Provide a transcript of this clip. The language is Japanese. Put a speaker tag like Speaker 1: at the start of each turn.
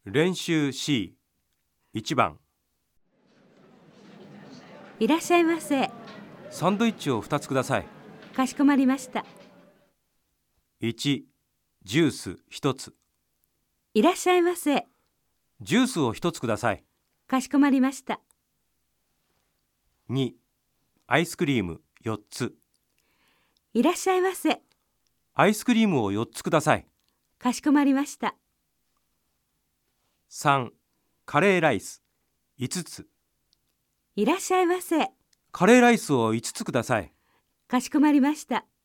Speaker 1: 練習 C1 番。
Speaker 2: いらっしゃいませ。
Speaker 1: サンドイッチを2つください。
Speaker 2: かしこまりました。
Speaker 1: 1、ジュース1つ。
Speaker 2: いらっしゃいませ。
Speaker 1: ジュースを1つください。
Speaker 2: かしこまりました。
Speaker 1: 2、アイスクリーム4つ。
Speaker 2: いらっしゃいませ。
Speaker 1: アイスクリームを4つください。
Speaker 2: かしこまりました。
Speaker 1: 3、カレーライス5つ。
Speaker 2: いらっしゃいませ。
Speaker 1: カレーライスを5つください。
Speaker 2: かしこまりました。